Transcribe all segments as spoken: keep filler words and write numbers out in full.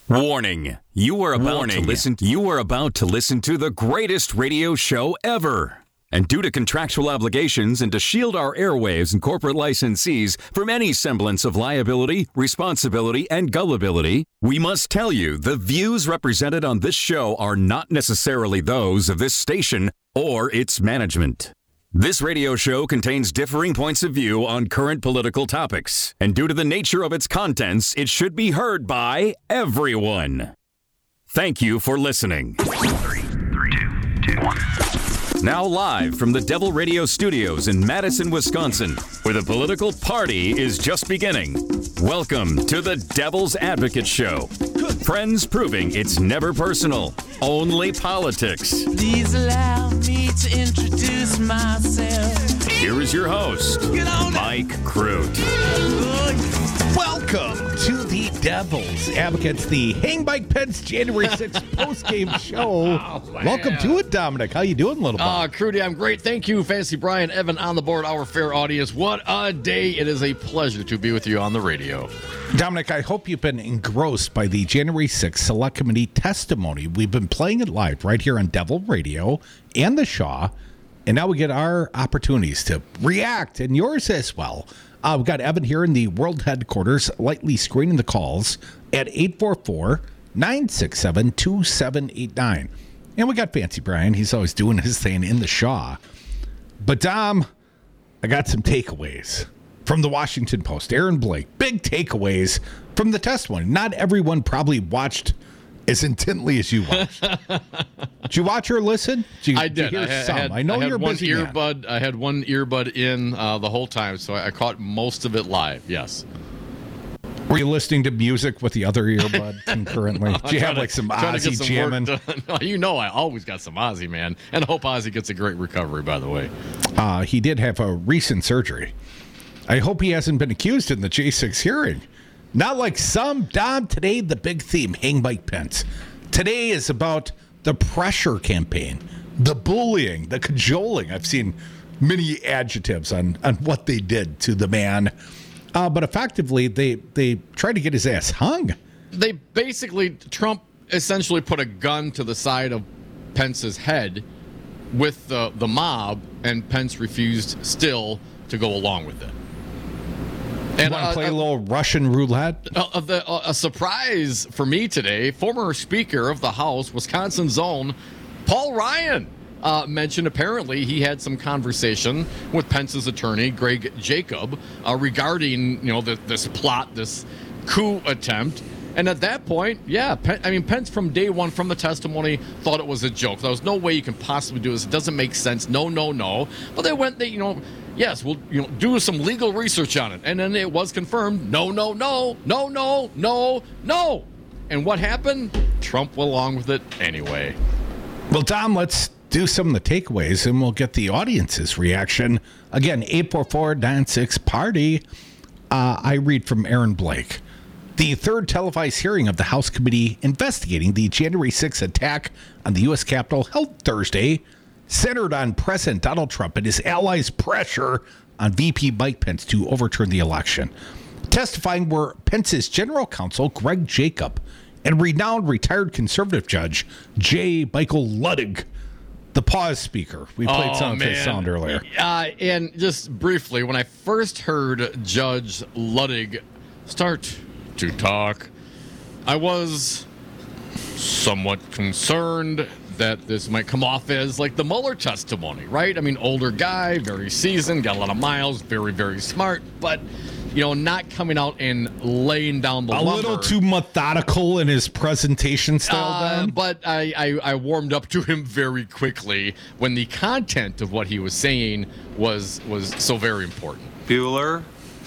Warning, you are about Warning. to listen you are about to listen to the greatest radio show ever. And due to contractual obligations and to shield our airwaves and corporate licensees from any semblance of liability, responsibility, and gullibility, we must tell you the views represented on this show are not necessarily those of this station or its management. This radio show contains differing points of view on current political topics, and due to the nature of its contents, it should be heard by everyone. Thank you for listening. Three, three, two, two, one. Now live from the Devil Radio Studios in Madison, Wisconsin, where the political party is just beginning. Welcome to the Devil's Advocate Show. Friends proving it's never personal, only politics. Please allow me to introduce myself. Here is your host, Mike Crute. Welcome to the Devil's Advocates, the Hang Mike Pence January sixth post-game show. Oh, welcome to it, Dominic. How you doing, little boy? Uh, Crudy, I'm great. Thank you, Fancy Brian, Evan on the board, our fair audience. What a day. It is a pleasure to be with you on the radio. Dominic, I hope you've been engrossed by the January sixth Select Committee testimony. We've been playing it live right here on Devil Radio and the Shaw, and now we get our opportunities to react, and yours as well. Uh, we've got Evan here in the world headquarters, lightly screening the calls at eight four four, nine six seven, two seven eight nine. And we got Fancy Brian. He's always doing his thing in the Shaw. But, Dom, I got some takeaways from the Washington Post. Aaron Blake, big takeaways from the testimony. Not everyone probably watched as intently as you watched. Did you watch or listen? Did you, I did. did you hear I, had, some? I, had, I know I had you're one busy earbud. man. I had one earbud in uh, the whole time, so I, I caught most of it live. Yes. Were you listening to music with the other earbud concurrently? No, Did you have to, like some Ozzy Ozzy jamming? No, you know I always got some Ozzy, man. And I hope Ozzy gets a great recovery, by the way. Uh, he did have a recent surgery. I hope he hasn't been accused in the J six hearing. Not like some. Dom, today the big theme, Hang Mike Pence. Today is about the pressure campaign, the bullying, the cajoling. I've seen many adjectives on, on what they did to the man. Uh, but effectively, they, they tried to get his ass hung. They basically, Trump essentially put a gun to the side of Pence's head with the, the mob, and Pence refused still to go along with it. And want to uh, play a little Russian roulette? Uh, the, uh, a surprise for me today, former Speaker of the House, Wisconsin's own, Paul Ryan, uh, mentioned apparently he had some conversation with Pence's attorney, Greg Jacob, uh, regarding you know the, this plot, this coup attempt. And at that point, yeah, Pen- I mean, Pence from day one, from the testimony, thought it was a joke. There was no way you can possibly do this. It doesn't make sense. No, no, no. But they went, they, you know, yes, we'll you know do some legal research on it. And then it was confirmed, no, no, no, no, no, no, no. And what happened? Trump went along with it anyway. Well, Tom, let's do some of the takeaways, and we'll get the audience's reaction. Again, eight four four, nine six, party. Uh, I read from Aaron Blake. The third televised hearing of the House Committee investigating the January sixth attack on the U S Capitol held Thursday centered on President Donald Trump and his allies' pressure on V P Mike Pence to overturn the election. Testifying were Pence's general counsel, Greg Jacob, and renowned retired conservative judge, J. Michael Luttig, the pause speaker. We played oh, some of his sound earlier. Uh, and just briefly, when I first heard Judge Luttig start to talk, I was somewhat concerned that this might come off as like the Mueller testimony, right? I mean, older guy, very seasoned, got a lot of miles, very, very smart, but, you know, not coming out and laying down the A lumber. little too methodical in his presentation style, Uh, then. but I, I, I warmed up to him very quickly when the content of what he was saying was was so very important. Bueller.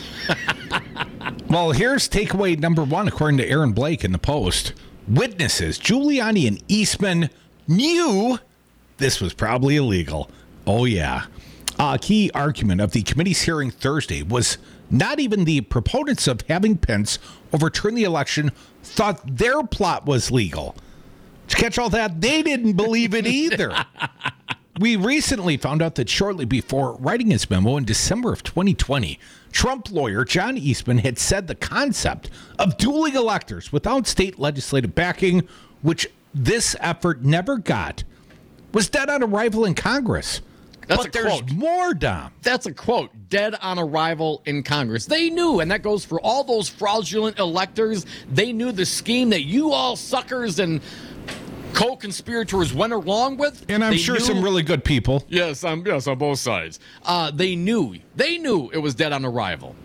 Well, here's takeaway number one, according to Aaron Blake in the Post. Witnesses Giuliani and Eastman knew this was probably illegal. Oh, yeah. A key argument of the committee's hearing Thursday was not even the proponents of having Pence overturn the election thought their plot was legal. Did you catch all that? They didn't believe it either. we recently found out that shortly before writing his memo in December of twenty twenty, Trump lawyer John Eastman had said the concept of dueling electors without state legislative backing, which this effort never got, was dead on arrival in Congress. That's but a there's quote. more, Dom. That's a quote. Dead on arrival in Congress. They knew, and that goes for all those fraudulent electors. They knew the scheme that you all suckers and co-conspirators went along with. And I'm They sure knew- some really good people. Yes, um, yes, on both sides. Uh, they knew. They knew it was dead on arrival.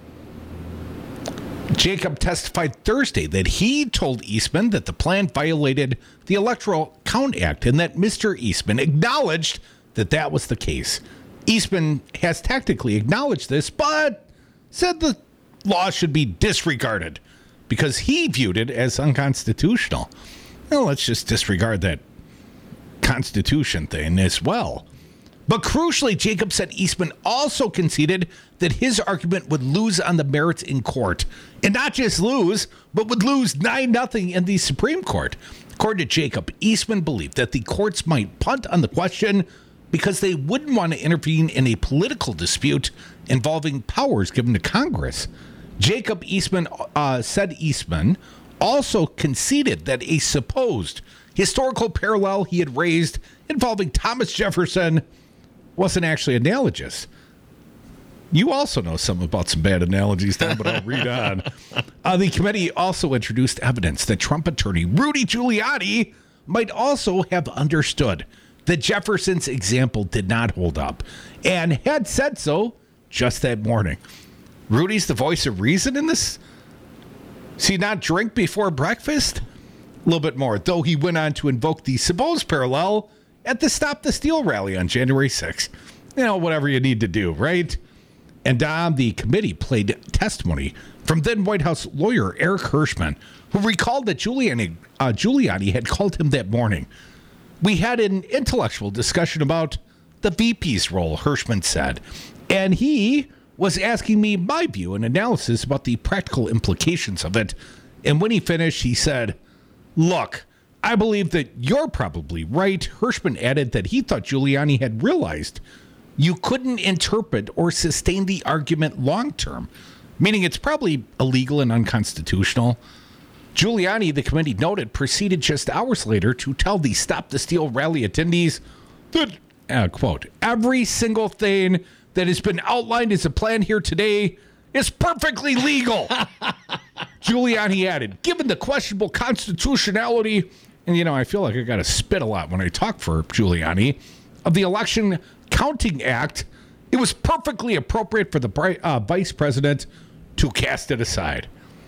Jacob testified Thursday that he told Eastman that the plan violated the Electoral Count Act and that Mister Eastman acknowledged that that was the case. Eastman has tactically acknowledged this, but said the law should be disregarded because he viewed it as unconstitutional. Well, let's just disregard that Constitution thing as well. But crucially, Jacob said Eastman also conceded that his argument would lose on the merits in court. And not just lose, but would lose nine nothing in the Supreme Court. According to Jacob, Eastman believed that the courts might punt on the question because they wouldn't want to intervene in a political dispute involving powers given to Congress. Jacob Eastman uh, said Eastman also conceded that a supposed historical parallel he had raised involving Thomas Jefferson wasn't actually analogous. You also know some about some bad analogies, Tom, but I'll read on. Uh, the committee also introduced evidence that Trump attorney Rudy Giuliani might also have understood that Jefferson's example did not hold up and had said so just that morning. Rudy's the voice of reason in this? Does he not drink before breakfast? A little bit more, though he went on to invoke the supposed parallel at the Stop the Steal rally on January sixth. You know, whatever you need to do, right? And Dom, the committee played testimony from then White House lawyer Eric Hirschman, who recalled that Giuliani, uh, Giuliani had called him that morning. We had an intellectual discussion about the V P's role, Hirschman said, and he was asking me my view and analysis about the practical implications of it. And when he finished, he said, "Look, I believe that you're probably right." Hirschman added that he thought Giuliani had realized you couldn't interpret or sustain the argument long term, meaning it's probably illegal and unconstitutional. Giuliani, the committee noted, proceeded just hours later to tell the Stop the Steal rally attendees that, uh, quote, "every single thing that has been outlined as a plan here today is perfectly legal." Giuliani added, "Given the questionable constitutionality," and you know, I feel like I got to spit a lot when I talk for Giuliani, "of the Election Counting Act, it was perfectly appropriate for the uh, vice president to cast it aside."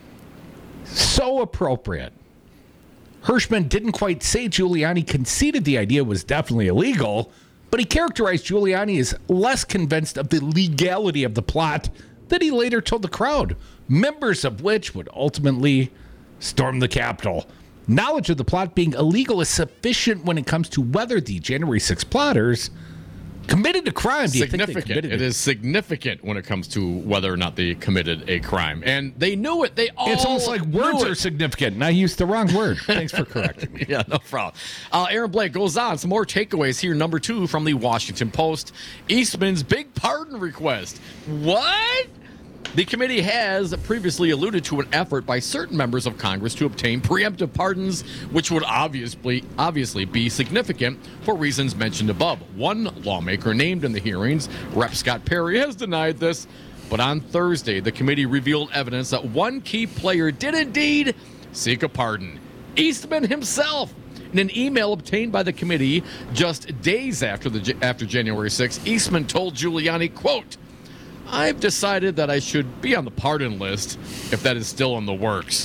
So appropriate. Hirschman didn't quite say Giuliani conceded the idea was definitely illegal, but he characterized Giuliani as less convinced of the legality of the plot that he later told the crowd, members of which would ultimately storm the Capitol. Knowledge of the plot being illegal is sufficient when it comes to whether the January sixth plotters committed a crime. Do you think they Significant. committed It is significant when it comes to whether or not they committed a crime. And they knew it. They all It's almost like words knew are it. significant, and I used the wrong word. Thanks for correcting me. Yeah, no problem. Uh, Aaron Blake goes on. Some more takeaways here. Number two from the Washington Post. Eastman's big pardon request. What? The committee has previously alluded to an effort by certain members of Congress to obtain preemptive pardons, which would obviously obviously be significant for reasons mentioned above. One lawmaker named in the hearings, Representative Scott Perry, has denied this. But on Thursday, the committee revealed evidence that one key player did indeed seek a pardon. Eastman himself. In an email obtained by the committee just days after the after January sixth, Eastman told Giuliani, quote, "I've decided that I should be on the pardon list if that is still in the works."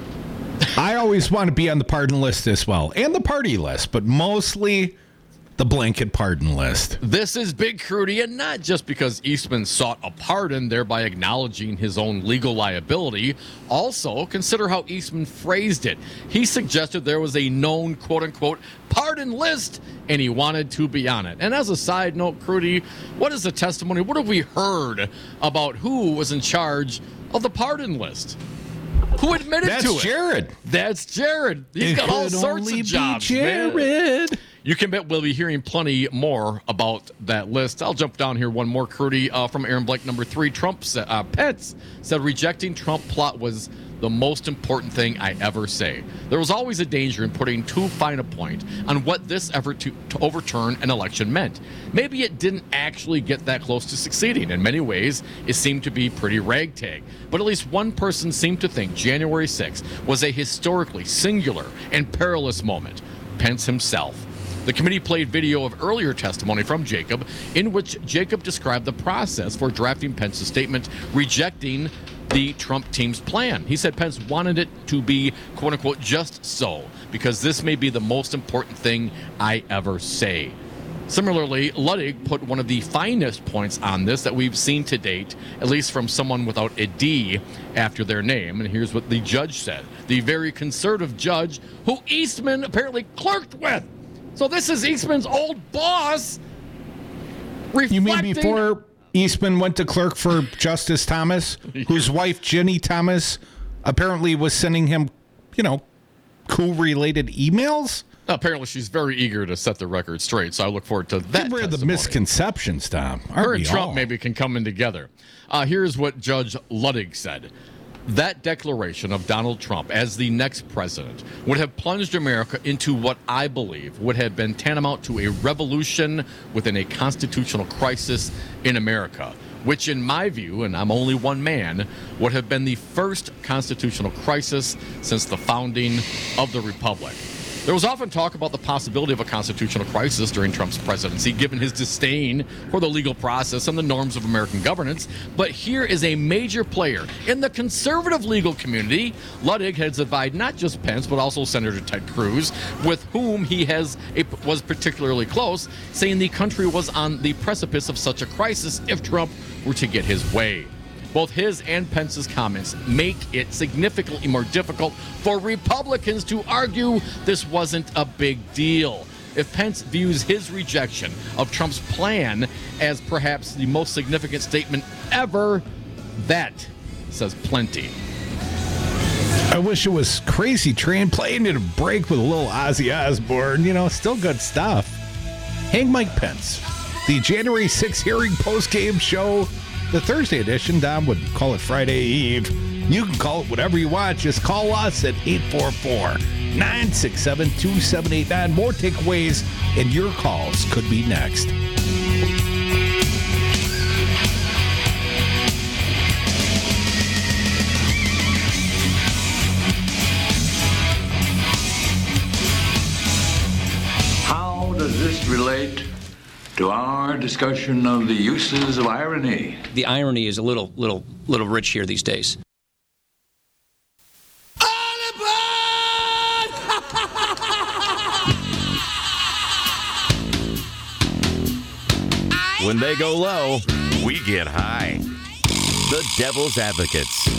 I always want to be on the pardon list as well, and the party list, but mostly the blanket pardon list. This is Big Crudy, and not just because Eastman sought a pardon, thereby acknowledging his own legal liability. Also, consider how Eastman phrased it. He suggested there was a known quote-unquote pardon list, and he wanted to be on it. And as a side note, Crudy, what is the testimony? What have we heard about who was in charge of the pardon list? Who admitted That's to it? Jared. That's Jared. He's It got all could sorts only of jobs, be man. Jared. You can bet we'll be hearing plenty more about that list. I'll jump down here one more, Crudy, uh, from Aaron Blake, number three. Trump said, uh, Pence said rejecting Trump plot was the most important thing I ever say. There was always a danger in putting too fine a point on what this effort to, to overturn an election meant. Maybe it didn't actually get that close to succeeding. In many ways, it seemed to be pretty ragtag. But at least one person seemed to think January sixth was a historically singular and perilous moment: Pence himself. The committee played video of earlier testimony from Jacob, in which Jacob described the process for drafting Pence's statement rejecting the Trump team's plan. He said Pence wanted it to be, quote unquote, just so, because this may be the most important thing I ever say. Similarly, Ludwig put one of the finest points on this that we've seen to date, at least from someone without a D after their name. And here's what the judge said. The very conservative judge who Eastman apparently clerked with. So this is Eastman's old boss. You mean before Eastman went to clerk for Justice Thomas, whose wife, Ginny Thomas, apparently was sending him, you know, coup-related emails? Apparently she's very eager to set the record straight, so I look forward to that. Get rid of the misconceptions, Tom. Her and Trump all? maybe can come in together. Uh, here's what Judge Ludwig said. That declaration of Donald Trump as the next president would have plunged America into what I believe would have been tantamount to a revolution within a constitutional crisis in America, which in my view, and I'm only one man, would have been the first constitutional crisis since the founding of the Republic. There was often talk about the possibility of a constitutional crisis during Trump's presidency, given his disdain for the legal process and the norms of American governance. But here is a major player in the conservative legal community. Ludwig has advised not just Pence, but also Senator Ted Cruz, with whom he has a, was particularly close, saying the country was on the precipice of such a crisis if Trump were to get his way. Both his and Pence's comments make it significantly more difficult for Republicans to argue this wasn't a big deal. If Pence views his rejection of Trump's plan as perhaps the most significant statement ever, that says plenty. I wish it was Crazy Train playing it a break with a little Ozzy Osbourne. You know, still good stuff. Hang Mike Pence, the January sixth hearing post-game show. The Thursday edition, Dom would call it Friday Eve. You can call it whatever you want. Just call us at eight four four, nine six seven, two seven eight nine. More takeaways and your calls could be next. How does this relate to our discussion of the uses of irony? The irony is a little, little, little rich here these days. When they go low, we get high. The Devil's Advocates.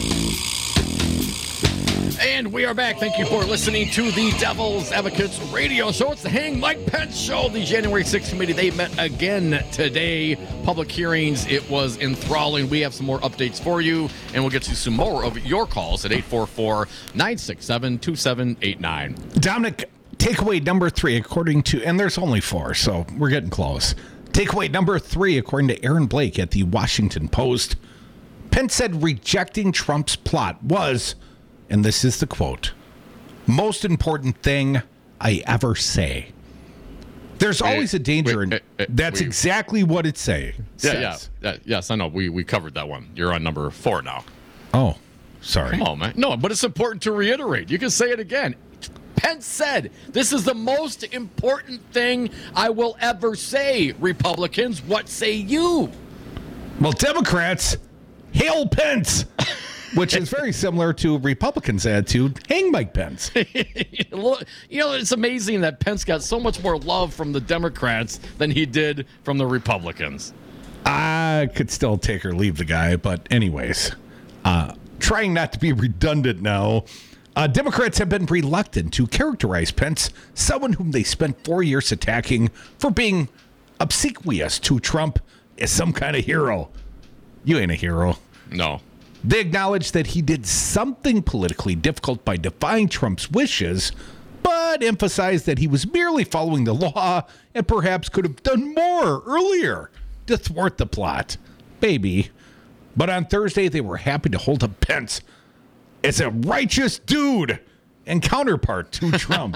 And we are back. Thank you for listening to the Devil's Advocates radio show. It's the Hang Mike Pence show. The January sixth committee, they met again today. Public hearings, it was enthralling. We have some more updates for you, and we'll get to some more of your calls at eight four four, nine six seven, two seven eight nine. Dominic, takeaway number three, according to, and there's only four, so we're getting close. Takeaway number three, according to Aaron Blake at the Washington Post, Pence said rejecting Trump's plot was, and this is the quote, most important thing I ever say. There's always a danger, and that's exactly what it say. Yeah, yeah, yeah, yes, I know. We we covered that one. You're on number four now. Oh, sorry. Come on, man. No, but it's important to reiterate. You can say it again. Pence said, this is the most important thing I will ever say. Republicans, what say you? Well, Democrats, hail Pence. Which is very similar to Republicans' attitude. Hang Mike Pence. You know, it's amazing that Pence got so much more love from the Democrats than he did from the Republicans. I could still take or leave the guy, but anyways, uh, trying not to be redundant now, uh, Democrats have been reluctant to characterize Pence, someone whom they spent four years attacking for being obsequious to Trump, as some kind of hero. You ain't a hero. No. They acknowledge that he did something politically difficult by defying Trump's wishes, but but emphasized that he was merely following the law and perhaps could have done more earlier to thwart the plot. Baby. But on Thursday, they were happy to hold up Pence as a righteous dude and counterpart to Trump.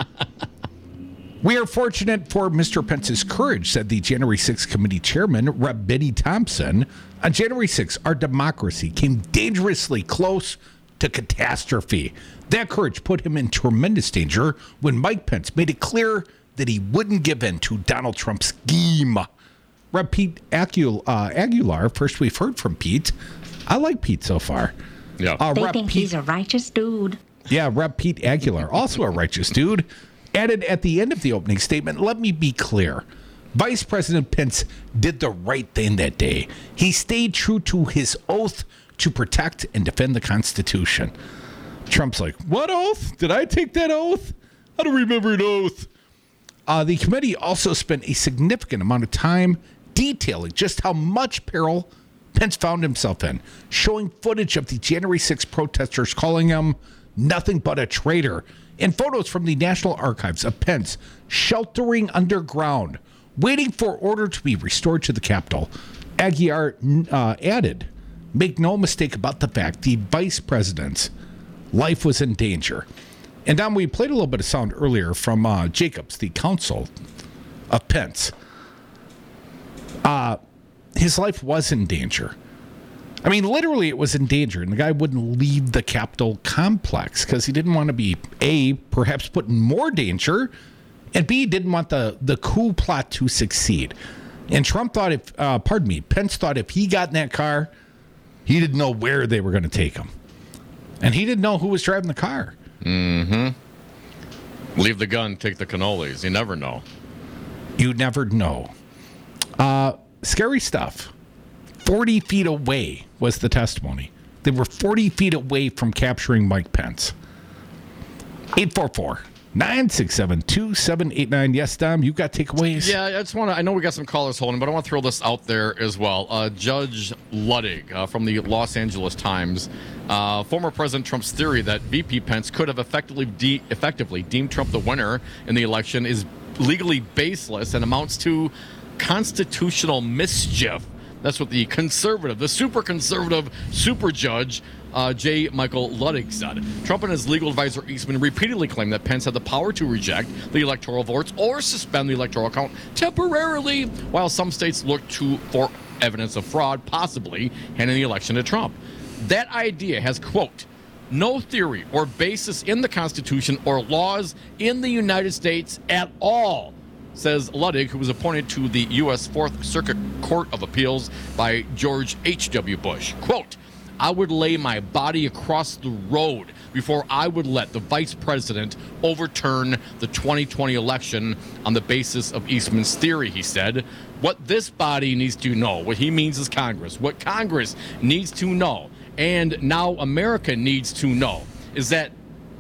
We are fortunate for Mister Pence's courage, said the January sixth committee chairman, Representative Benny Thompson. On January sixth, our democracy came dangerously close to catastrophe. That courage put him in tremendous danger when Mike Pence made it clear that he wouldn't give in to Donald Trump's scheme. Representative Pete Aguilar, uh, Aguilar, first we've heard from Pete. I like Pete so far. Yeah, uh, they Rep think Pete, he's a righteous dude. Yeah, Representative Pete Aguilar, also a righteous dude, added at the end of the opening statement, let me be clear. Vice President Pence did the right thing that day. He stayed true to his oath to protect and defend the Constitution. Trump's like, what oath? Did I take that oath? I don't remember an oath. Uh, the committee also spent a significant amount of time detailing just how much peril Pence found himself in, showing footage of the January sixth protesters calling him nothing but a traitor, and photos from the National Archives of Pence sheltering underground, waiting for order to be restored to the Capitol. Aguilar uh, added, make no mistake about the fact the vice president's life was in danger. And Don, we played a little bit of sound earlier from uh, Jacobs, the counsel of Pence. Uh, his life was in danger. I mean, literally, it was in danger, and the guy wouldn't leave the Capitol complex because he didn't want to be, A, perhaps put in more danger, and B, didn't want the, the coup plot to succeed. And Trump thought if, uh, pardon me, Pence thought if he got in that car, he didn't know where they were going to take him. And he didn't know who was driving the car. Mm-hmm. Leave the gun, take the cannolis. You never know. You never know. Uh, scary stuff. forty feet away was the testimony. They were forty feet away from capturing Mike Pence. eight four four, nine six seven, two seven eight nine. Yes, Dom, you got takeaways? Yeah, I just want to, I know we got some callers holding, but I want to throw this out there as well. Uh, Judge Ludwig uh, from the Los Angeles Times, uh, former President Trump's theory that V P Pence could have effectively, de- effectively deemed Trump the winner in the election is legally baseless and amounts to constitutional mischief. That's what the conservative, the super conservative super judge, uh, J. Michael Ludwig said. Trump and his legal advisor Eastman repeatedly claimed that Pence had the power to reject the electoral votes or suspend the electoral count temporarily, while some states looked to for evidence of fraud, possibly handing the election to Trump. That idea has, quote, no theory or basis in the Constitution or laws in the United States at all, says Ludwig, who was appointed to the U S Fourth Circuit Court of Appeals by George H W. Bush. Quote, I would lay my body across the road before I would let the vice president overturn the twenty twenty election on the basis of Eastman's theory, he said. What this body needs to know, what he means is Congress, what Congress needs to know, and now America needs to know, is that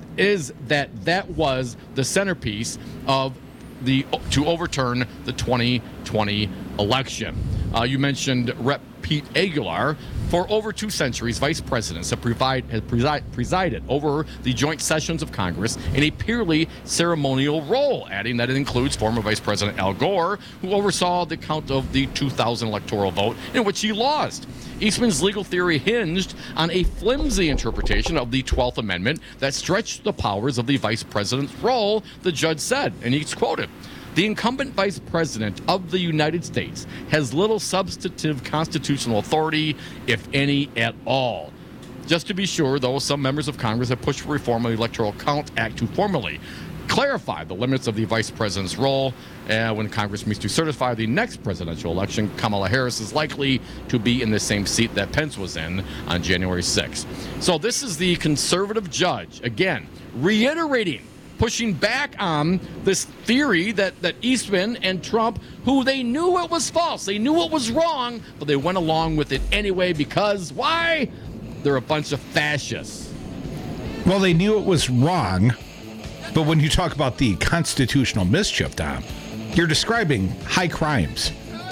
is that that was the centerpiece of the to overturn the twenty twenty election. Uh, you mentioned Representative Pete Aguilar. For over two centuries, vice presidents have, provide, have preside, presided over the joint sessions of Congress in a purely ceremonial role, adding that it includes former Vice President Al Gore, who oversaw the count of the two thousand electoral vote in which he lost. Eastman's legal theory hinged on a flimsy interpretation of the twelfth Amendment that stretched the powers of the vice president's role, the judge said, and he's quoted. The incumbent vice president of the United States has little substantive constitutional authority, if any at all. Just to be sure, though, some members of Congress have pushed for reform of the Electoral Count Act to formally clarify the limits of the vice president's role. Uh, when Congress meets to certify the next presidential election, Kamala Harris is likely to be in the same seat that Pence was in on January sixth. So this is the conservative judge, again, reiterating, pushing back on this theory that, that Eastman and Trump, who they knew it was false, they knew it was wrong, but they went along with it anyway because, why? They're a bunch of fascists. Well, they knew it was wrong, but when you talk about the constitutional mischief, Dom, you're describing high crimes.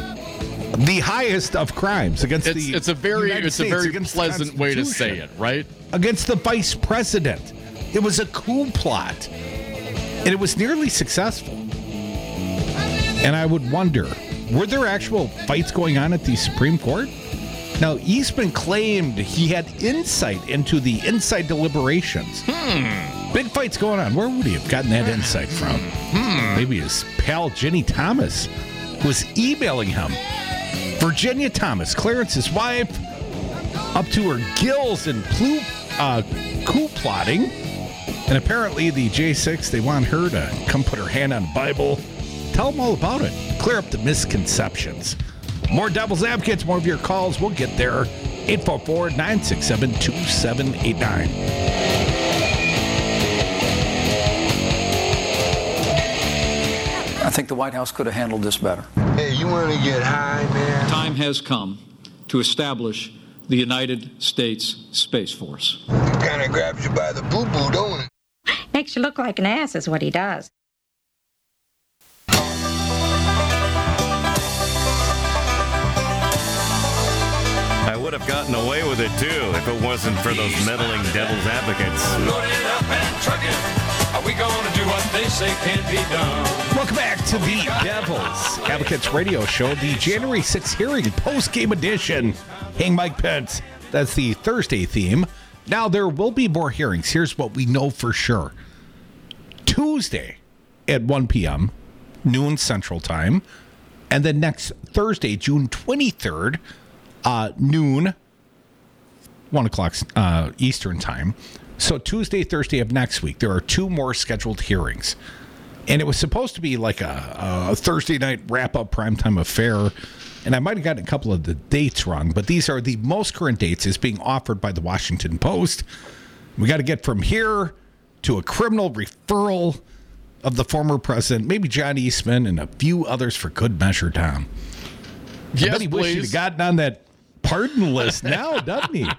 The highest of crimes against it's, the It's a very, United it's States, a very pleasant way to say it, right? Against the vice president. It was a coup plot. And it was nearly successful. And I would wonder, were there actual fights going on at the Supreme Court? Now, Eastman claimed he had insight into the inside deliberations. Hmm. Big fights going on. Where would he have gotten that insight from? Hmm. Maybe his pal Ginny Thomas was emailing him. Virginia Thomas, Clarence's wife, up to her gills in plu- uh, coup plotting. And apparently the J six, they want her to come put her hand on the Bible. Tell them all about it. Clear up the misconceptions. More Devil's Advocates, more of your calls. We'll get there. eight four four, nine six seven, two seven eight nine. I think the White House could have handled this better. Hey, you want to get high, man? Time has come to establish the United States Space Force. It kind of grabs you by the boo-boo, don't it? Makes you look like an ass is what he does. I would have gotten away with it, too, if it wasn't for those meddling devil's advocates. Load it up and truck it. Are we going to do what they say can't be done? Welcome back to the Devil's Advocates Radio Show, the January sixth hearing post-game edition. Hang Mike Pence. That's the Thursday theme. Now, there will be more hearings. Here's what we know for sure. Tuesday at one p.m., noon Central Time, and then next Thursday, June twenty-third, uh, noon, one o'clock uh, Eastern Time. So Tuesday, Thursday of next week, there are two more scheduled hearings. And it was supposed to be like a, a Thursday night wrap-up primetime affair. And I might have gotten a couple of the dates wrong, but these are the most current dates as being offered by the Washington Post. We got to get from here to a criminal referral of the former president, maybe John Eastman and a few others for good measure, Tom. Yes, I bet he wished he'd have gotten on that pardon list now, doesn't he?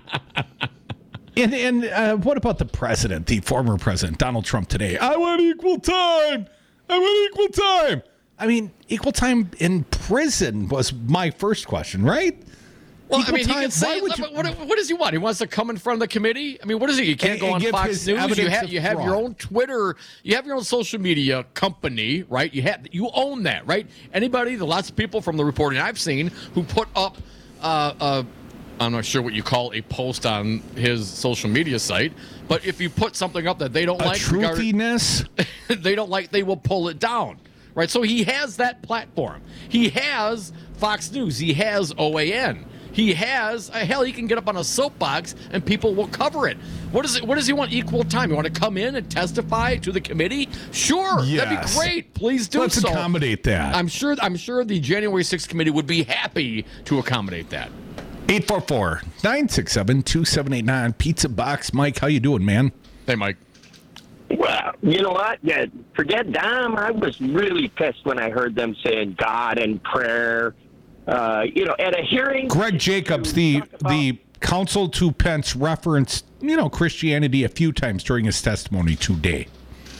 And and uh, what about the president, the former president, Donald Trump today? I want equal time. I want equal time. I mean, equal time in prison was my first question, right? Well, equal I mean, time, he can say, you, what, what does he want? He wants to come in front of the committee? I mean, what is he? You can't and, go on and Fox News. You have, you have your fraud. own Twitter. You have your own social media company, right? You have you own that, right? Anybody, the lots of people from the reporting I've seen who put up, uh, uh, I'm not sure what you call a post on his social media site, but if you put something up that they don't a like, truthiness, they don't like, they will pull it down. Right, so he has that platform. He has Fox News. He has O A N. He has uh, hell. He can get up on a soapbox and people will cover it. What is it? What does he want? Equal time? You want to come in and testify to the committee? Sure, yes. That'd be great. Please do Let's so. accommodate that. I'm sure. I'm sure the January sixth committee would be happy to accommodate that. eight four four, nine six seven, two seven eight nine. Pizza Box, Mike. How you doing, man? Hey, Mike. Well, you know what? Yeah, forget Dom. I was really pissed when I heard them saying God and prayer. Uh, you know, at a hearing. Greg Jacobs, the the counsel to Pence, referenced you know Christianity a few times during his testimony today.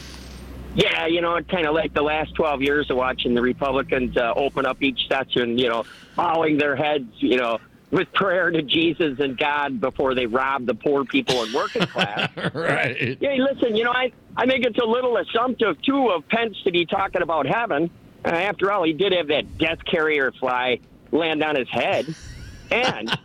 Yeah, you know, kind of like the last twelve years of watching the Republicans uh, open up each session, you know, bowing their heads, you know, with prayer to Jesus and God before they rob the poor people and working class. Right. Yeah, listen, you know, I, I think it's a little assumptive, too, of Pence to be talking about heaven. Uh, after all, he did have that death carrier fly land on his head. And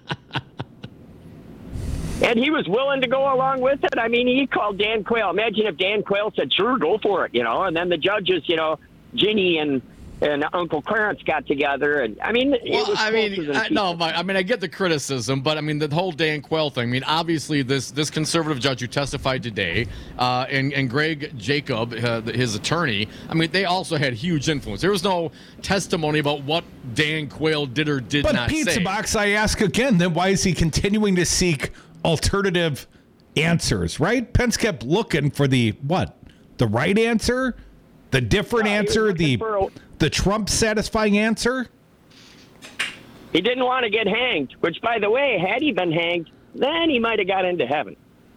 and he was willing to go along with it. I mean, he called Dan Quayle. Imagine if Dan Quayle said, sure, go for it, you know. And then the judges, you know, Ginny and and Uncle Clarence got together, and I mean, it well, was I mean, I, no, I mean, I get the criticism, but I mean, the whole Dan Quayle thing. I mean, obviously, this this conservative judge who testified today, uh, and and Greg Jacob, uh, his attorney. I mean, they also had huge influence. There was no testimony about what Dan Quayle did or did but not Pizza say. Box, I ask again, then why is he continuing to seek alternative answers? Right? Pence kept looking for the what, the right answer, the different well, answer, the. A- The Trump satisfying answer? He didn't want to get hanged, which, by the way, had he been hanged, then he might have got into heaven.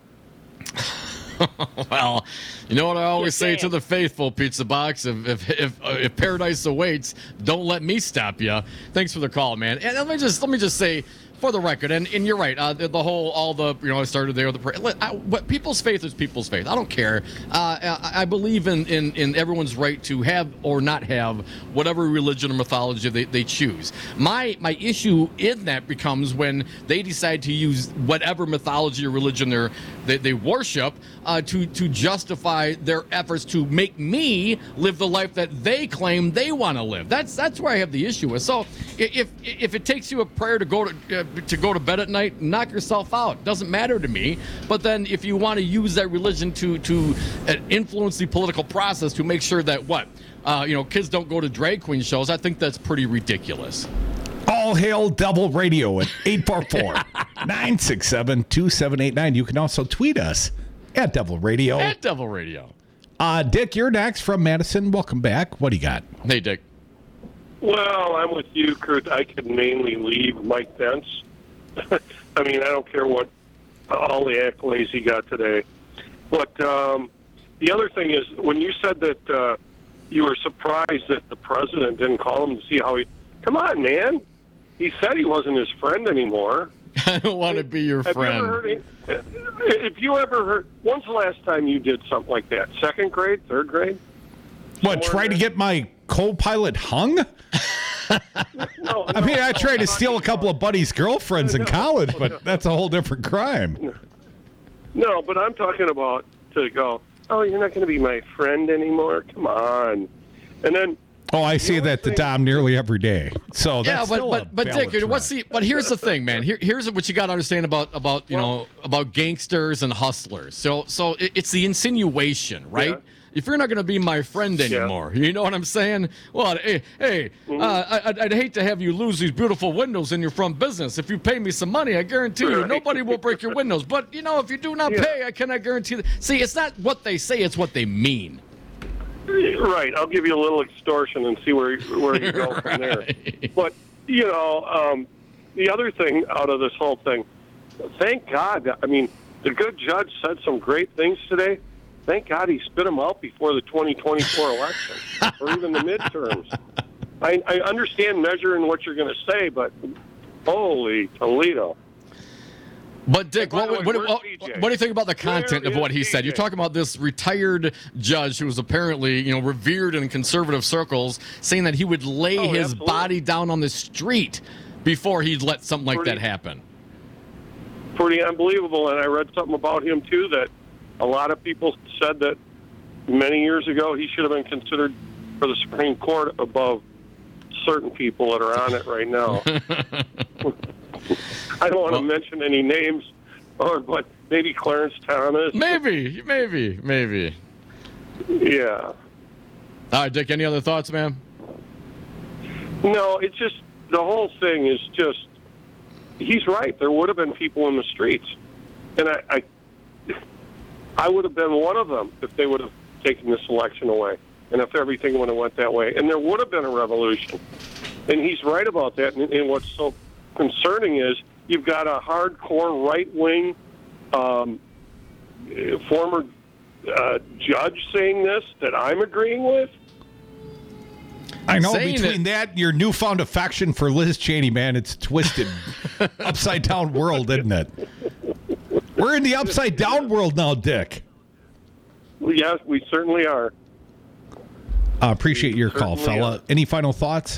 Well, you know what I always say to the faithful, Pizza Box, if if, if if paradise awaits, don't let me stop you. Thanks for the call, man. And let me just let me just say, for the record, and, and you're right. Uh, the, the whole, all the, you know, I started there. The I, what people's faith is people's faith. I don't care. Uh, I, I believe in, in, in everyone's right to have or not have whatever religion or mythology they, they choose. My my issue in that becomes when they decide to use whatever mythology or religion they're, they they worship uh, to to justify their efforts to make me live the life that they claim they want to live. That's that's where I have the issue with. So if if it takes you a prayer to go to uh, to go to bed at night, knock yourself out. Doesn't matter to me. But then if you want to use that religion to to uh, influence the political process to make sure that what uh, you know kids don't go to drag queen shows, I think that's pretty ridiculous. All hail Devil Radio at eight four four, nine six seven, two seven eight nine. You can also tweet us at Devil Radio. At Devil Radio. Uh, Dick, you're next from Madison. Welcome back. What do you got? Hey, Dick. Well, I'm with you, Kurt. I could mainly leave Mike Pence. I mean, I don't care what all the accolades he got today. But um, the other thing is, when you said that uh, you were surprised that the president didn't call him to see how he... Come on, man. He said he wasn't his friend anymore. I don't want to be your Have friend. You ever heard any, if you ever heard... When's the last time you did something like that? Second grade? Third grade? What, try to get my co-pilot hung? no, I mean, no, I tried to steal a couple of buddies' girlfriends in No, college, no, but no. that's a whole different crime. No, but I'm talking about to go, oh, you're not going to be my friend anymore? Come on. And then... Oh, I see that to Dom nearly every day. So that's yeah, but still but a but valid Dick, what's the? But here's the thing, man. Here, here's what you got to understand about about you know about gangsters and hustlers. So so it, it's the insinuation, right? Yeah. If you're not going to be my friend anymore, you know what I'm saying? Well, hey, hey Mm-hmm. uh, I'd, I'd hate to have you lose these beautiful windows in your front business. If you pay me some money, I guarantee you Right. nobody will break your windows. But you know, if you do not Yeah. pay, I cannot guarantee that. See, it's not what they say; it's what they mean. Right. I'll give you a little extortion and see where where you go from there. But, you know, um, the other thing out of this whole thing, thank God. I mean, the good judge said some great things today. Thank God he spit them out before the twenty twenty-four election or even the midterms. I, I understand measuring what you're going to say, but holy Toledo. But Dick, By what, the way, what, where's what, P J? what do you think about the content Where of what is he said? P J? You're talking about this retired judge who was apparently, you know, revered in conservative circles, saying that he would lay Oh, his absolutely. body down on the street before he'd let something like Pretty- that happen. Pretty unbelievable. And I read something about him, too, that a lot of people said that many years ago he should have been considered for the Supreme Court above certain people that are on it right now. I don't want Well- to mention any names, or but maybe Clarence Thomas. Maybe, maybe, maybe. Yeah. All right, Dick, any other thoughts, man? No, it's just the whole thing is just. He's right. There would have been people in the streets, and I, I, I would have been one of them if they would have taken this election away, and if everything would have went that way, and there would have been a revolution. And he's right about that. And, and what's so concerning is you've got a hardcore right-wing um, uh, former uh, judge saying this that I'm agreeing with. I know, Saying between that and your newfound affection for Liz Cheney, man, it's twisted, upside-down world, isn't it? We're in the upside-down world now, Dick. Well, yes, we certainly are. I uh, appreciate your call, Certainly fella. are. Any final thoughts?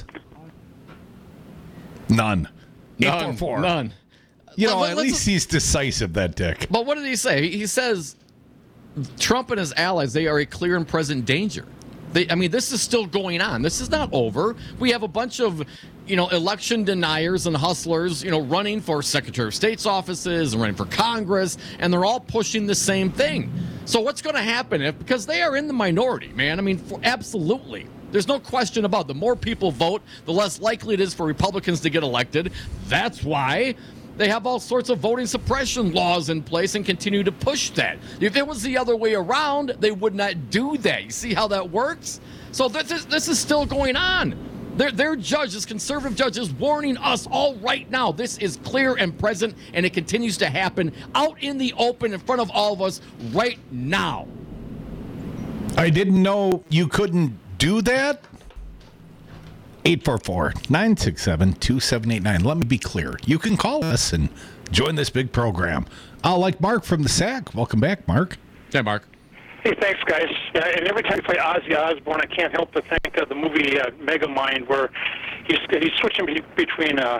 None. eight four None. four. None. You Let- know, let- at let's- least he's decisive, that Dick. But what did he say? He says Trump and his allies, they are a clear and present danger. They, I mean, this is still going on. This is not over. We have a bunch of, you know, election deniers and hustlers, you know, running for Secretary of State's offices and running for Congress, and they're all pushing the same thing. So what's going to happen if, because they are in the minority, man. I mean, for, absolutely. There's no question about it. The more people vote, the less likely it is for Republicans to get elected. That's why they have all sorts of voting suppression laws in place and continue to push that. If it was the other way around, they would not do that. You see how that works? So this is, this is still going on. Their, their judge, this conservative judge, is warning us all right now. This is clear and present, and it continues to happen out in the open in front of all of us right now. I didn't know you couldn't do that. eight four four, nine six seven, two seven eight nine. Let me be clear. You can call us and join this big program. Uh, like Mark from the S A C. Welcome back, Mark. Hey, Mark. Hey, thanks, guys. Uh, and every time you play Ozzy Osbourne, I can't help but think of the movie uh, Megamind, where he's, he's switching be- between uh,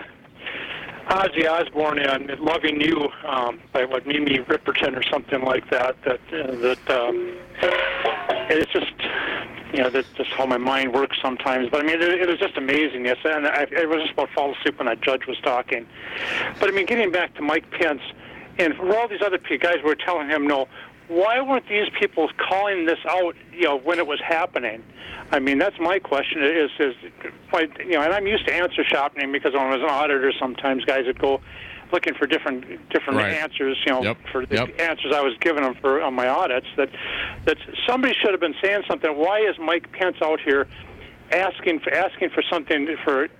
Ozzy Osbourne and Loving You um, by what Mimi Ripperton or something like that. That uh, that um, it's just you know that's just how my mind works sometimes. But I mean, it, it was just amazing. Yes, and I, I was just about to fall asleep when that judge was talking. But I mean, getting back to Mike Pence, and for all these other guys were telling him no. Why weren't these people calling this out, you know, when it was happening? I mean, that's my question. Is is you know, and I'm used to answer shopping because when I was an auditor, sometimes guys would go looking for different different right. answers, you know, yep. for the yep. answers I was giving them for on my audits. That that somebody should have been saying something. Why is Mike Pence out here asking for asking for something for?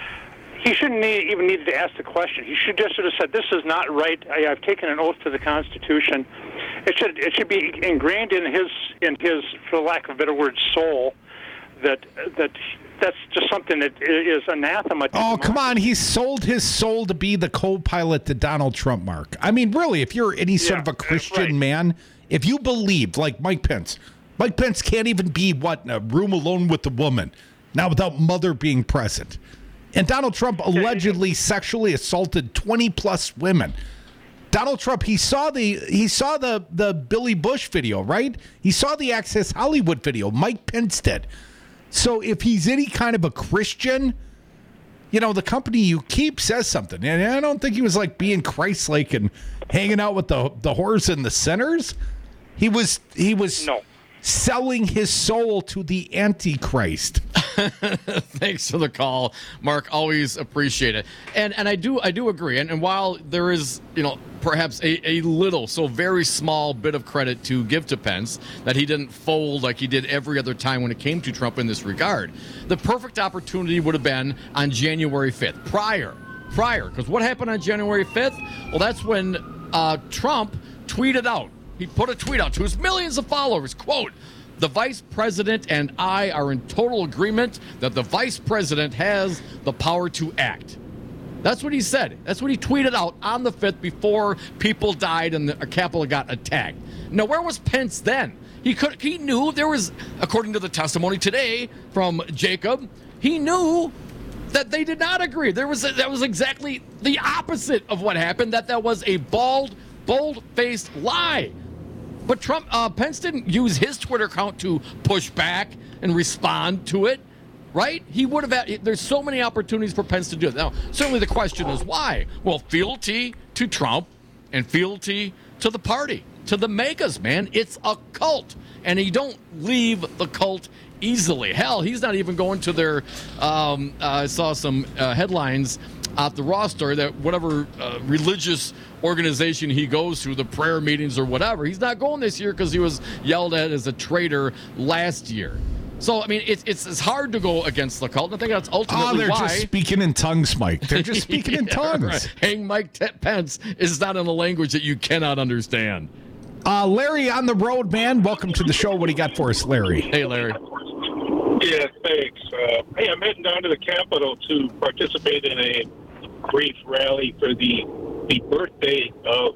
He shouldn't need, even need to ask the question. He should just sort of said, "This is not right. I, I've taken an oath to the Constitution." It should it should be ingrained in his in his, for lack of a better word, soul. That that that's just something that is anathema. To oh, come on! He sold his soul to be the co-pilot to Donald Trump. Mark, I mean, really, if you're any sort yeah, of a Christian right. man, if you believe like Mike Pence, Mike Pence can't even be what in a room alone with the woman now without mother being present. And Donald Trump allegedly sexually assaulted twenty plus women. Donald Trump, he saw the he saw the, the Billy Bush video, right? He saw the Access Hollywood video. Mike Pence did. So if he's any kind of a Christian, you know, the company you keep says something. And I don't think he was like being Christ-like and hanging out with the the whores and the sinners. He was he was no. selling his soul to the Antichrist. Thanks for the call, Mark. Always appreciate it. And and I do I do agree. And, and while there is, you know, perhaps a, a little, so very small bit of credit to give to Pence that he didn't fold like he did every other time when it came to Trump in this regard, the perfect opportunity would have been on January fifth, prior, prior. Because what happened on January fifth? Well, that's when uh, Trump tweeted out. He put a tweet out to his millions of followers, quote, "The vice president and I are in total agreement that the vice president has the power to act." That's what he said. That's what he tweeted out on the fifth before people died and the Capitol got attacked. Now, where was Pence then? He could. He knew there was, according to the testimony today from Jacob, he knew that they did not agree. There was a, that was exactly the opposite of what happened. That that was a bald, bold-faced lie. But Trump, uh, Pence didn't use his Twitter account to push back and respond to it, right? He would have had, there's so many opportunities for Pence to do it. Now, certainly the question is why? Well, fealty to Trump and fealty to the party, to the megas, man. It's a cult, and you don't leave the cult easily. Hell, he's not even going to their, um, uh, I saw some uh, headlines at the roster that whatever uh, religious organization he goes to, the prayer meetings or whatever, he's not going this year because he was yelled at as a traitor last year. So, I mean, it's it's, it's hard to go against the cult. I think that's ultimately why. Oh, they're why. just speaking in tongues, Mike. They're just speaking yeah, in tongues. Right. Hang Mike T- Pence is not in a language that you cannot understand. Uh, Larry on the road, man. Welcome to the show. What do you got for us, Larry? Hey, Larry. Yeah, thanks. Uh, hey, I'm heading down to the Capitol to participate in a brief rally for the the birthday of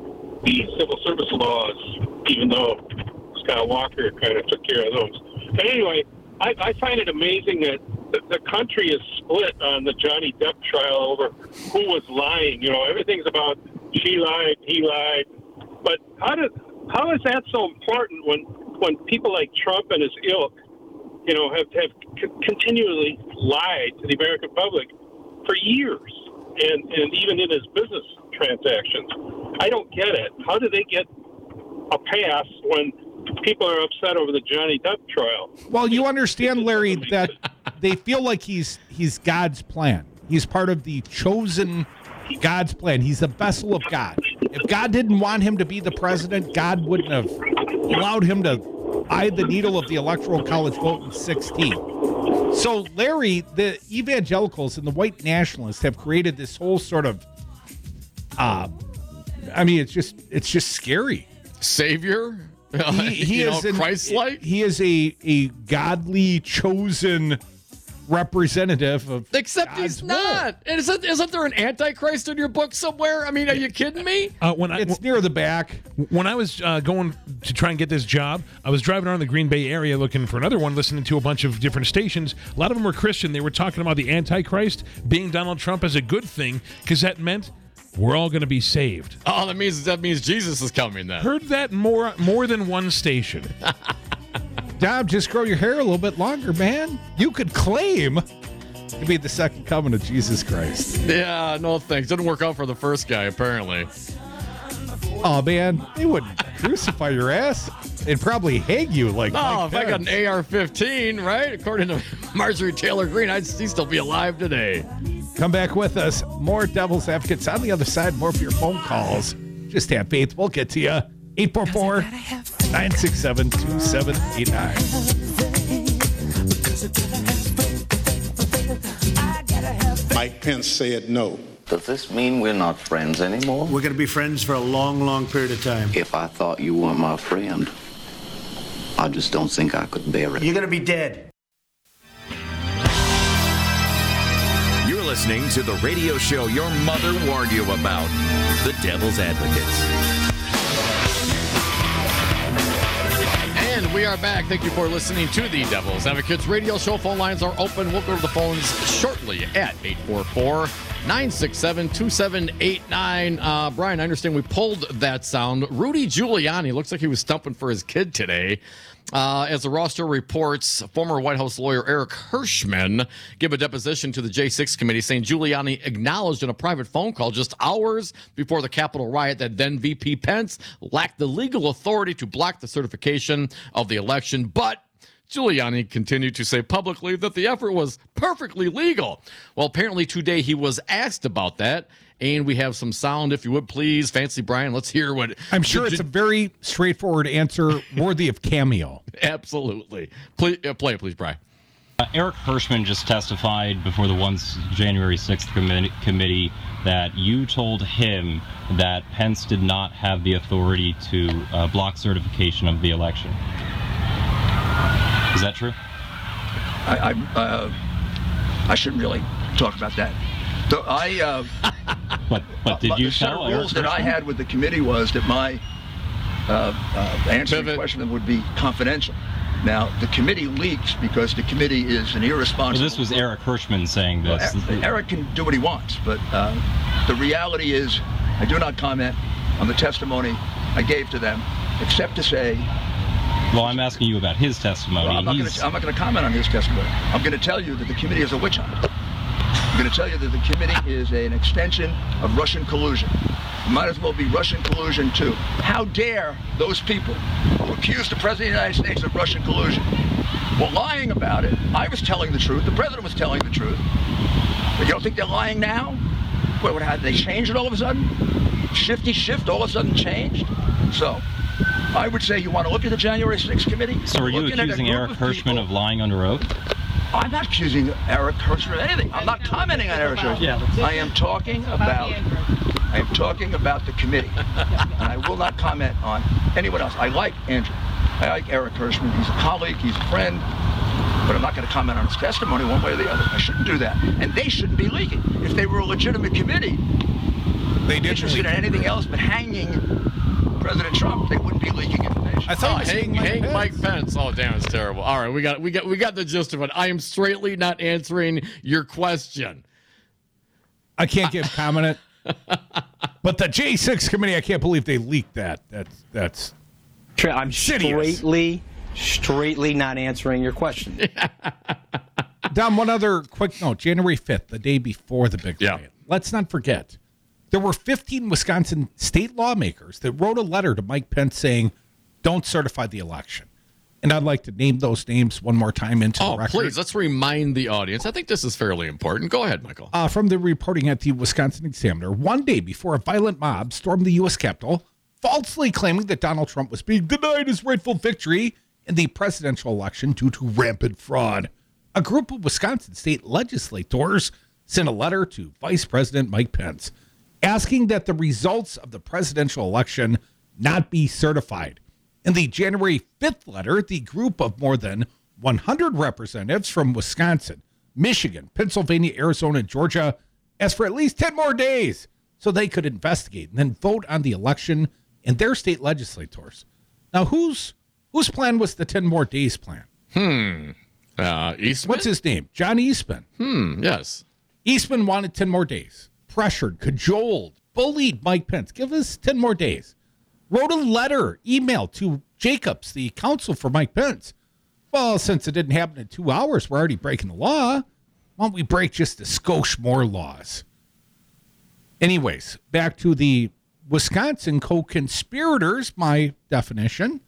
the civil service laws, even though Scott Walker kind of took care of those. But anyway, I, I find it amazing that the, the country is split on the Johnny Depp trial over who was lying. You know, everything's about she lied, he lied. But how does how is that so important when when people like Trump and his ilk, you know, have have c- continually lied to the American public for years, and and even in his business transactions? I don't get it. How do they get a pass when people are upset over the Johnny Depp trial? Well, you understand, Larry, that they feel like he's he's God's plan. He's part of the chosen God's plan. He's the vessel of God. If God didn't want him to be the president, God wouldn't have allowed him to eye the needle of the Electoral College vote in sixteen. So, Larry, the evangelicals and the white nationalists have created this whole sort of, uh, I mean, it's just it's just scary. Savior? He, he you is know, an, Christ-like? He is a, a godly, chosen representative of Except God's he's will. not. And isn't, isn't there an Antichrist in your book somewhere? I mean, are you kidding me? Uh, when I, It's near the back. When I was uh, going to try and get this job, I was driving around the Green Bay area looking for another one, listening to a bunch of different stations. A lot of them were Christian. They were talking about the Antichrist being Donald Trump as a good thing because that meant we're all going to be saved. Oh, that means that means Jesus is coming then. Heard that more more than one station. Dom, just grow your hair a little bit longer, man. You could claim to be the second coming of Jesus Christ. Yeah, no thanks. Didn't work out for the first guy, apparently. Oh, man. They wouldn't crucify your ass. They'd probably hang you like No, Mike if I got an Pence. A R fifteen, right? According to Marjorie Taylor Greene, I'd he'd still be alive today. Come back with us. More Devil's Advocates on the other side. More of your phone calls. Just have faith. We'll get to you. eight four four, nine six seven, two seven eight nine. Mike Pence said no. Does this mean we're not friends anymore? We're going to be friends for a long, long period of time. If I thought you weren't my friend, I just don't think I could bear it. You're going to be dead. You're listening to the radio show your mother warned you about, The Devil's Advocates. And we are back. Thank you for listening to the Devil's Advocates radio show. Phone lines are open. We'll go to the phones shortly at eight four four, nine six seven, two seven eight nine. Uh, Brian, I understand we pulled that sound. Rudy Giuliani looks like he was stumping for his kid today. Uh, as the roster reports, former White House lawyer Eric Hirschman gave a deposition to the J six committee saying Giuliani acknowledged in a private phone call just hours before the Capitol riot that then V P Pence lacked the legal authority to block the certification of the election. But Giuliani continued to say publicly that the effort was perfectly legal. Well, apparently today he was asked about that. And we have some sound, if you would, please. Fancy Brian, let's hear what... I'm sure it's a very straightforward answer worthy of Cameo. Absolutely. Please, uh, play it, please, Brian. Uh, Eric Hirschman just testified before the one's January sixth committee, committee that you told him that Pence did not have the authority to uh, block certification of the election. Is that true? I, I, uh, I shouldn't really talk about that. So I, uh, but but did you the set tell of rules Eric that I had with the committee was that my uh, uh, answering the question would be confidential. Now the committee leaks because the committee is an irresponsible. Well, this was Eric Hirschman saying this. Well, Eric can do what he wants, but uh, the reality is, I do not comment on the testimony I gave to them, except to say. Well, I'm asking you about his testimony. Well, I'm not going to comment on his testimony. I'm going to tell you that the committee is a witch hunt. I'm going to tell you that the committee is an extension of Russian collusion. It might as well be Russian collusion, too. How dare those people who accuse the President of the United States of Russian collusion? Well, lying about it, I was telling the truth. The President was telling the truth. But you don't think they're lying now? What, what, how, did they change it all of a sudden? Shifty shift all of a sudden changed? So, I would say you want to look at the January sixth committee. So are you accusing Eric Hirschman of lying under oath? I'm not accusing Eric Hirschman of anything. I'm not commenting on Eric Hirschman. Yeah, I am talking about I am talking about the committee. And I will not comment on anyone else. I like Andrew. I like Eric Hirschman. He's a colleague, he's a friend. But I'm not going to comment on his testimony one way or the other. I shouldn't do that. And they shouldn't be leaking. If they were a legitimate committee, they didn't interested in anything else but hanging President Trump, they wouldn't be leaking information. I thought oh, hang, Mike hang Pence. Mike Pence. Oh, damn, it's terrible. All right, we got, we got, we got the gist of it. I am straightly not answering your question. I can't give comment. But the J six committee, I can't believe they leaked that. That's that's. I'm straightly, straightly not answering your question. Dom, one other quick note: January fifth, the day before the big riot. Yeah. Let's not forget. There were fifteen Wisconsin state lawmakers that wrote a letter to Mike Pence saying, don't certify the election. And I'd like to name those names one more time into oh, the record. Please, let's remind the audience. I think this is fairly important. Go ahead, Michael. Uh, from the reporting at the Wisconsin Examiner, one day before a violent mob stormed the U S Capitol, falsely claiming that Donald Trump was being denied his rightful victory in the presidential election due to rampant fraud, a group of Wisconsin state legislators sent a letter to Vice President Mike Pence asking that the results of the presidential election not be certified. In the January fifth letter, the group of more than one hundred representatives from Wisconsin Michigan, Pennsylvania, Arizona, and Georgia asked for at least ten more days so they could investigate and then vote on the election in their state legislators. Now, whose whose plan was the ten more days plan? Hmm. Uh, Eastman? What's his name? John Eastman. Hmm, yes. Eastman wanted ten more days. Pressured, cajoled, bullied Mike Pence. Give us ten more days. Wrote a letter, email to Jacobs, the counsel for Mike Pence. Well, since it didn't happen in two hours, we're already breaking the law. Why don't we break just a skosh more laws? Anyways, back to the Wisconsin co-conspirators, my definition.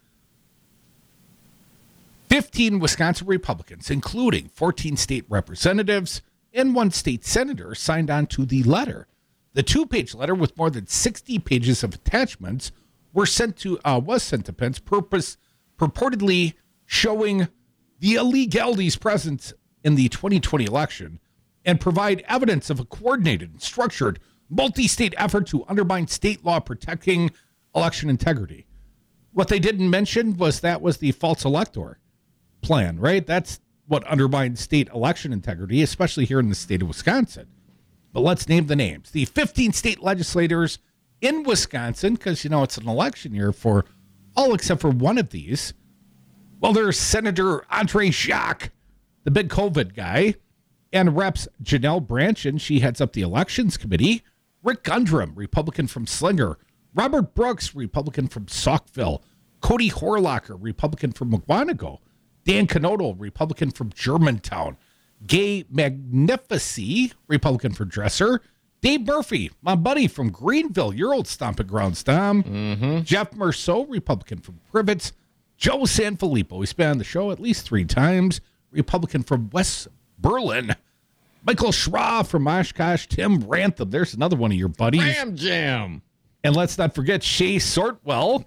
fifteen Wisconsin Republicans, including fourteen state representatives and one state senator, signed on to the letter. The two-page letter with more than sixty pages of attachments were sent to uh, was sent to Pence, purpose purportedly showing the illegalities present in the twenty twenty election and provide evidence of a coordinated and structured multi-state effort to undermine state law protecting election integrity. What they didn't mention was that was the false elector plan, right? That's what undermines state election integrity, especially here in the state of Wisconsin. But let's name the names. The fifteen state legislators in Wisconsin, because, you know, it's an election year for all except for one of these. Well, there's Senator Andre Jacques, the big COVID guy, and Reps Janelle Branchen, she heads up the Elections Committee. Rick Gundrum, Republican from Slinger. Robert Brooks, Republican from Saukville. Cody Horlocker, Republican from McWanago. Dan Knodel, Republican from Germantown. Gay Magnifici, Republican for Dresser. Dave Murphy, my buddy from Greenville, your old stomping grounds, Tom. Mm-hmm. Jeff Merceau, Republican from Privets. Joe Sanfilippo, he's been on the show at least three times. Republican from West Berlin. Michael Schra from Oshkosh. Tim Rantham, there's another one of your buddies. Ram Jam. And let's not forget Shay Sortwell,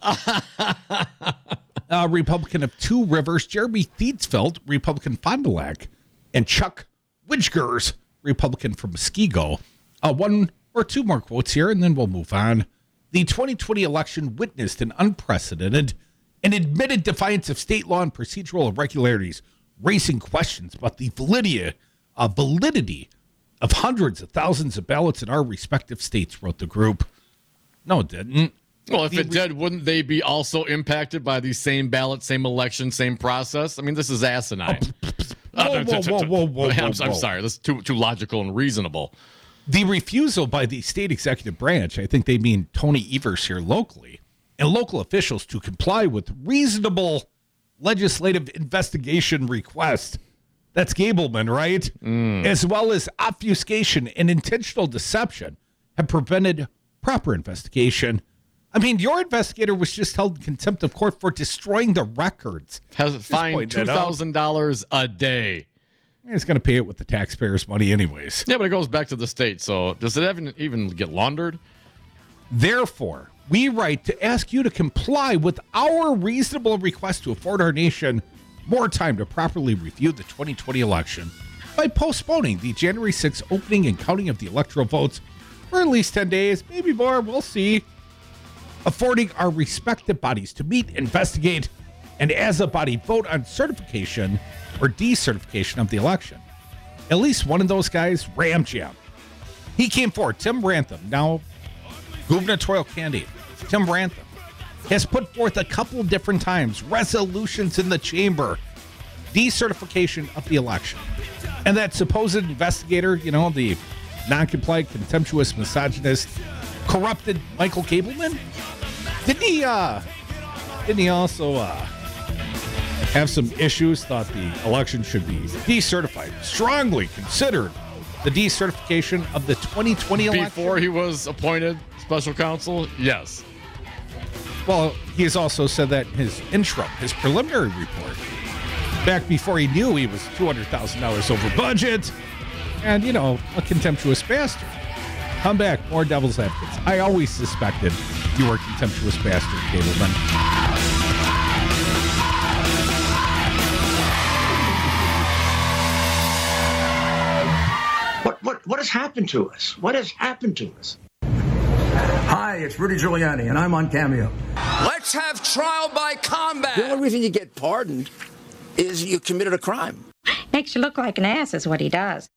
uh, Republican of Two Rivers. Jeremy Thiedsfeld, Republican Fond du Lac. And Chuck Widgers, Republican from Muskego. Uh, one or two more quotes here, and then we'll move on. The twenty twenty election witnessed an unprecedented and admitted defiance of state law and procedural irregularities, raising questions about the validity, uh, validity of hundreds of thousands of ballots in our respective states, wrote the group. No, it didn't. Well, if the it did, wouldn't they be also impacted by the same ballot, same election, same process? I mean, this is asinine. Whoa, whoa, whoa, whoa, whoa, I'm, whoa. I'm sorry. This is too, too logical and reasonable. The refusal by the state executive branch, I think they mean Tony Evers here locally, and local officials to comply with reasonable legislative investigation requests. That's Gableman, right? Mm. As well as obfuscation and intentional deception have prevented proper investigation. I mean, your investigator was just held in contempt of court for destroying the records. Has fined two thousand dollars a day. He's going to pay it with the taxpayers' money anyways. Yeah, but it goes back to the state. So does it even, even get laundered? Therefore, we write to ask you to comply with our reasonable request to afford our nation more time to properly review the twenty twenty election by postponing the January sixth opening and counting of the electoral votes for at least ten days, maybe more, we'll see. Affording our respective bodies to meet, investigate, and as a body vote on certification or decertification of the election. At least one of those guys, Ram Jam. He came forward, Tim Rantham, now gubernatorial candidate. Tim Rantham has put forth a couple of different times resolutions in the chamber, decertification of the election. And that supposed investigator, you know, the non-compliant, contemptuous, misogynist, corrupted Michael Gableman, didn't he, uh, didn't he also uh, have some issues, thought the election should be decertified, strongly considered the decertification of the twenty twenty election? Before he was appointed special counsel, yes. Well, he has also said that in his interim, his preliminary report, back before he knew he was two hundred thousand dollars over budget, and, you know, a contemptuous bastard. Come back, more devil's advocates. I always suspected you were a contemptuous bastard, Gableman. What, what, what has happened to us? What has happened to us? Hi, it's Rudy Giuliani, and I'm on Cameo. Let's have trial by combat. The only reason you get pardoned is you committed a crime. Makes you look like an ass is what he does.